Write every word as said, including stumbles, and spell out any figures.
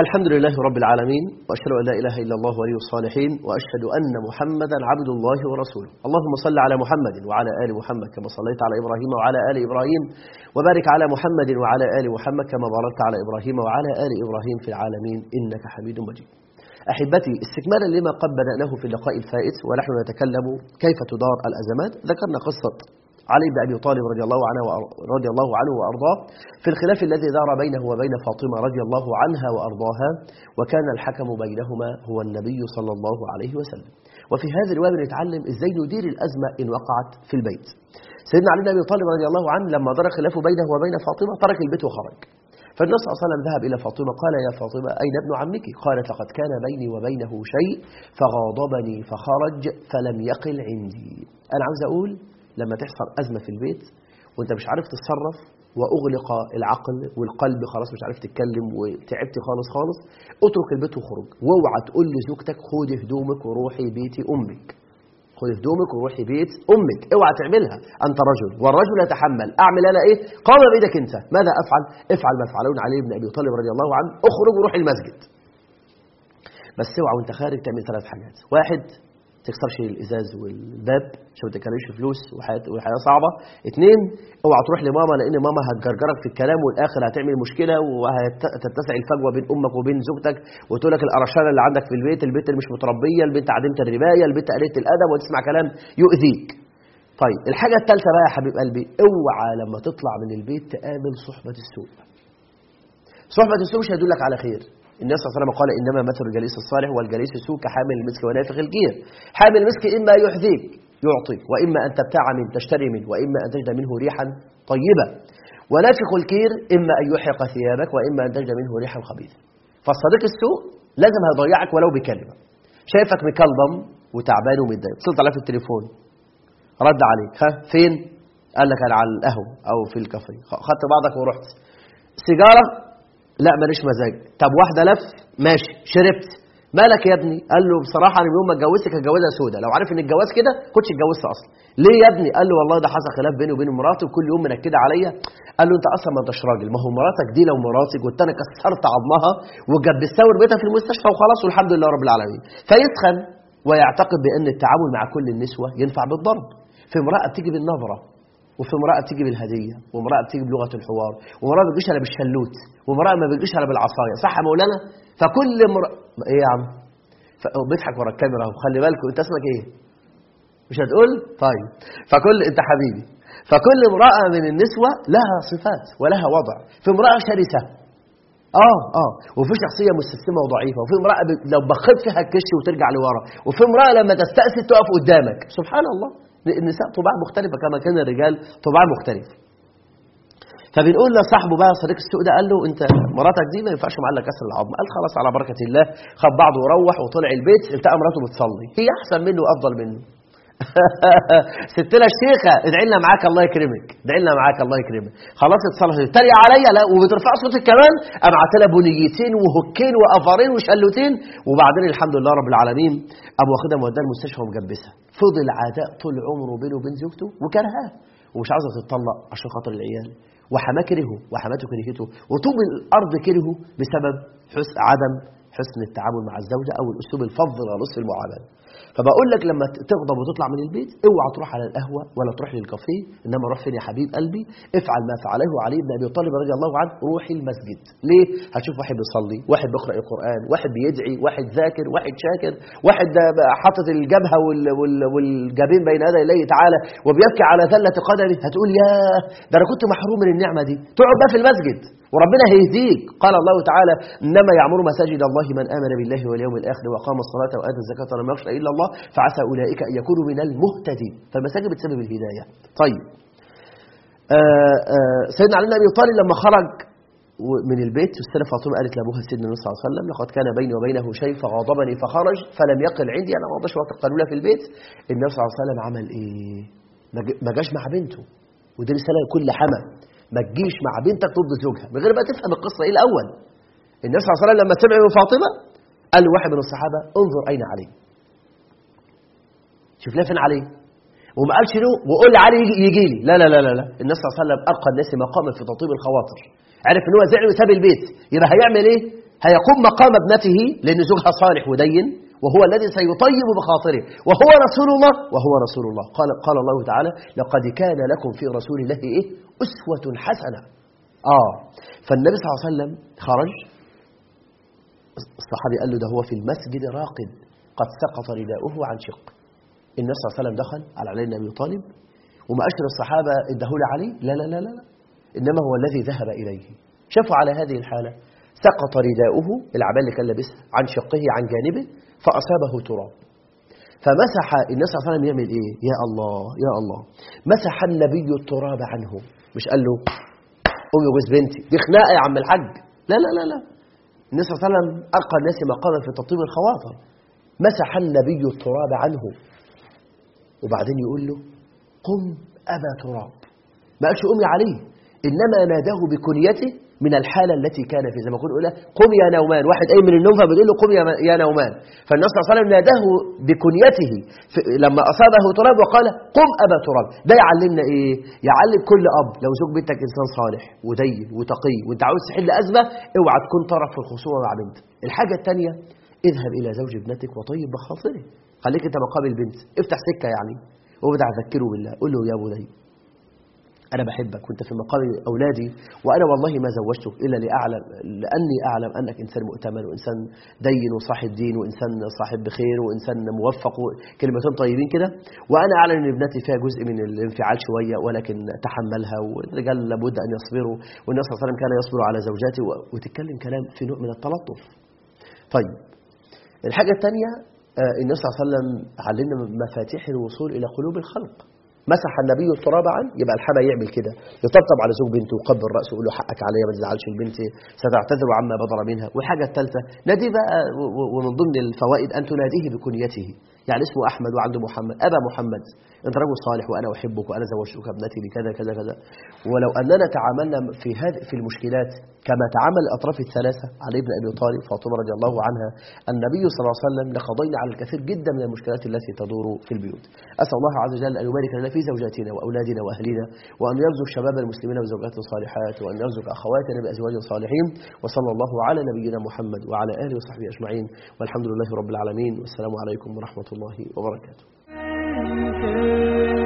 الحمد لله رب العالمين، وأشهد أن لا إله إلا الله ولي الصالحين، وأشهد أن محمدا عبد الله ورسوله. اللهم صل على محمد وعلى آل محمد كما صليت على إبراهيم وعلى آل إبراهيم، وبارك على محمد وعلى آل محمد كما باركت على إبراهيم وعلى آل إبراهيم في العالمين إنك حميد مجيد. أحبتي، استكمالا لما قد بدأناه في اللقاء الفائت ونحن نتكلم كيف تدار الأزمات، ذكرنا قصة علي بن أبي طالب رضي الله عنه رضي الله عنه وأرضاه في الخلاف الذي دار بينه وبين فاطمة رضي الله عنها وأرضاها، وكان الحكم بينهما هو النبي صلى الله عليه وسلم. وفي هذا الواب نتعلم إزاي ندير الأزمة إن وقعت في البيت. سيدنا علي بن أبي طالب رضي الله عنه لما دار خلاف بينه وبين فاطمة ترك البيت وخرج، فالنبي صلى الله عليه وسلم ذهب إلى فاطمة قال: يا فاطمة، أين ابن عمك؟ قالت: لقد كان بيني وبينه شيء فغاضبني فخرج فلم يقل عندي. أنا عاوز أقول لما تحصل أزمة في البيت وانت مش عارف تتصرف وأغلق العقل والقلب، خلاص مش عارف تتكلم وتعبت خالص خالص، اترك البيت وخرج، واوعى تقول لزوجتك خدي هدومك وروحي بيت أمك، خدي هدومك وروحي بيت أمك، اوعى تعملها، أنت رجل والرجل يتحمل. أعمل أنا إيه؟ قام بإيدك أنت، ماذا أفعل؟ افعل ما فعلون علي بن أبي طالب رضي الله عنه، اخرج وروح المسجد. بس اوعى وانت خارج تعمل ثلاث حاجات: واحد، تكسرش الازاز والباب عشان ما تكلمش فلوس والحياه صعبه. اثنين، اوعى تروح لماما لان ماما هتجرجرك في الكلام والاخر هتعمل مشكله وهتتسع الفجوه بين امك وبين زوجتك وتقول لك القرشانه اللي عندك في البيت، البنت اللي مش متربيه، البنت عديمه الربايه، البنت قليله الادب، وتسمع كلام يؤذيك. طيب الحاجه الثالثه بقى يا حبيب قلبي، اوعى لما تطلع من البيت تقابل صحبه السوء. صحبه السوء مش هيدلك على خير. النبي صلى الله عليه وسلم قال: إنما مثل الجليس الصالح والجليس السوء كحامل المسك ونافخ الكير. حامل المسك إما يحذيك يعطيك، وإما أن تبتاع منه تشتري منه، وإما أن تجد منه ريحا طيبة. ونافخ الكير إما أن يحرق ثيابك، وإما أن تجد منه ريحا خبيثة. فالصديق السوء لازم هيضيعك ولو بكلمة. شايفك مكلضم وتعبان ومتضايق، اتصلت عليه في التليفون، رد عليك: ها فين؟ قال لك أنا على القهوة أو في الكافيه. خدت بعضك ورحت. سيجارة؟ لا ماليش مزاج. طب واحده لف؟ ماشي. شربت؟ مالك يا ابني؟ قال له: بصراحه انا من يوم ما اتجوزتك هتجوزها سودا، لو عارف ان الجواز كده كنتش اتجوزت اصلا. ليه يا ابني؟ قال له: والله ده حصل خلاف بيني وبين مراتي وكل يوم منكده عليا. قال له: انت اصلا ما انتش راجل، ما هو مراتك دي لو مراتي كنت انا كسرت عظمها وجبستها ورميتها في المستشفى وخلاص والحمد لله رب العالمين. فيسخن ويعتقد بان التعامل مع كل النسوه ينفع بالضرب. في امراه بتيجي بالنظره، وفي امرأة بتيجي بالهدية، وامرأة بتيجي بلغة الحوار، وامرأة ما بتجيش الا بالشلوت، وامرأة ما بتجيش الا بالعصاية. صح يا مولانا؟ فكل امرأة ايه يا عم؟ بيضحك ورا الكاميرا اهو، خلي بالكم. انت اسمك ايه؟ مش هتقول؟ طيب. فكل انت حبيبي. فكل امرأة من النسوة لها صفات ولها وضع. في امرأة شرسة اه اه وفي شخصية مستسلمة وضعيفة، وفي امرأة ب... لو بخيت فيها الكش وترجع لورا، وفي امرأة لما تستأسد تقف قدامك. سبحان الله. النساء طباع مختلفة كما كان الرجال طباع مختلفة. فبنقول لصاحبه بقى صديق السوء ده، قال له: انت مراتك دي ما ينفعش معاها كسر العظم. قال: خلاص على بركة الله. خد بعضه وروح وطلع البيت، التقى مراته بتصلي، هي احسن منه وافضل منه. ستنا الشيخة ادعي لنا معاك الله يكرمك، ادعي لنا معاك الله يكرمك. خلاص اتصلت، تريق عليا لا وبترفع صوتك كمان، ابعت لها بنيتين وهكين وافارين وشلوتين، وبعدين الحمد لله رب العالمين ابو واخدها موداه المستشفى ومجبسها. فضل عداء طول عمره بينه وبين زوجته وكرهها ومش عاوزه تتطلق عشان خاطر العيال، وحماه كرهه وحماته كرهته وطوب الارض كرهه بسبب حسن عدم حسن التعامل مع الزوجه او الاسلوب الفظ الغليظ في المعامله. فبقول لك لما تغضب وتطلع من البيت اوعى تروح على القهوه ولا تروح للكافيه، انما روح فين يا حبيب قلبي؟ افعل ما فعله علي بن ابي طالب رضي الله عنه، روحي المسجد. ليه؟ هتشوف واحد بيصلي، واحد بيقرا القران، واحد بيدعي، واحد ذاكر، واحد شاكر، واحد حاطط الجبهه والجبين بين يدي الله تعالى وبيبكي على ذله قدمه. هتقول: يا ده انا كنت محروم من النعمه دي. تقعد بقى في المسجد وربنا هيهديك. قال الله تعالى: انما يعمر مساجد الله من امن بالله واليوم الاخر وقام الصلاه واتى الزكاه ولم يخش الا الله فعسى اولئك ان يكونوا من المهتدين. فالمساجد بتسبب الهدايه. طيب آآ آآ سيدنا علي بن ابي طالب لما خرج من البيت، السيده فاطمه قالت لابوها سيدنا النبي صلى الله عليه وسلم: لقد كان بيني وبينه شيء فغضبني فخرج فلم يقل عندي. انا ما اقدرش وقت القيلوله في البيت. النبي صلى الله عليه وسلم عمل ايه؟ ما جاش مع بنته، ودي رساله لكل حما، ما تجيش مع بنتك ضد زوجها من غير ما تفهم القصه ايه الاول. النبي صلى الله عليه وسلم لما سمع من فاطمه قال له واحد من الصحابه: انظر اين علي، شوف لها فين علي. وما قالش له وقول لي علي يجي, يجي لي لا لا لا لا لا. النبي صلى الله عليه وسلم ارقى الناس مقاما في تطيب الخواطر، عرف ان هو زعل وساب البيت، يبقى هيعمل ايه؟ هيقوم مقام ابنته لأن زوجها صالح ودين، وهو الذي سيطيب بخاطره، وهو رسول الله وهو رسول الله. قال قال الله تعالى: لقد كان لكم في رسول الله إيه؟ أسوة حسنة. آه فالنبي صلى الله عليه وسلم خرج، الصحابي قال له: ده هو في المسجد راقد قد سقط رداؤه عن شق. النبي صلى الله عليه وسلم دخل على علي بن أبي طالب وما أشر الصحابة ادهوا عليه، لا لا لا لا إنما هو الذي ذهب إليه. شافوا على هذه الحالة سقط رداؤه، العباءة اللي كان لابسها، عن شقه عن جانبه فأصابه تراب، فمسح النبي صلى الله عليه وسلم. يعمل إيه؟ يا الله يا الله، مسح النبي التراب عنه، مش قال له قوم يا جوز بنتي دي خناقة يا عم الحاج، لا لا لا لا. النبي صلى الله عليه وسلم ألقى الناس مقاما في تطيب الخواطر، مسح النبي التراب عنه وبعدين يقول له: قم أبا تراب. ما قالش قم يا علي، إنما ناداه بكنيته من الحالة التي كان فيها، زي ما يقول له: قم يا نومان، واحد قايم من النوم فبيقول له: قم يا نومان. فالنبي صلى الله عليه وسلم ناداه بكنيته لما أصابه تراب وقال: قم أبا تراب. ده يعلمنا إيه؟ يعلم كل أب لو زوج بنتك إنسان صالح ودين وتقي وأنت عاوز تحل أزمة، اوعى تكون طرف في الخصومة مع بنتك. الحاجة الثانية: اذهب إلى زوج ابنتك وطيب بخاطره، خليك أنت مقابل البنت، افتح سكة يعني، وابدأ ذكره بالله، قول له: يا بني أنا بحبك وأنت في مقام أولادي، وأنا والله ما زوجتك إلا لأعلم لأني أعلم أنك إنسان مؤتمن وإنسان دين وصاحب دين وإنسان صاحب بخير وإنسان موفق، كلمتين طيبين كده، وأنا أعلم أن ابنتي فيها جزء من الانفعال شوية ولكن تحملها، والرجال لابد أن يصبروا، والنبي صلى الله عليه وسلم كان يصبر على زوجاته، وتتكلم كلام في نوع من التلطف. طيب الحاجة الثانية، النبي صلى الله عليه وسلم علمنا مفاتيح الوصول إلى قلوب الخلق. مسح النبي التراب عنه، يبقى الحما يعمل كده، يطبطب على زوج بنته ويقبل راسه ويقول له: حقك عليا ما تزعلش البنت، ستعتذر عما بدر منها. والحاجه الثالثه ناديه بقى، ومن ضمن الفوائد ان تناديه بكنيته، يعني اسمه احمد وعنده محمد، ابا محمد، انت رجل صالح وانا احبك وانا زوجتك ابنتي بكذا كذا كذا. ولو اننا تعاملنا في هذه في المشكلات كما تعامل الاطراف الثلاثه، علي بن ابي طالب، فاطمه رضي الله عنها، النبي صلى الله عليه وسلم، لقضينا على الكثير جدا من المشكلات التي تدور في البيوت. اسال الله عز وجل ان يبارك لنا في زوجاتنا واولادنا واهلنا، وان يرزق شباب المسلمين بزوجات صالحات، وان يرزق اخواتنا بازواج صالحين. وصلى الله على نبينا محمد وعلى اله وصحبه اجمعين، والحمد لله رب العالمين، والسلام عليكم ورحمه الله وبركاته.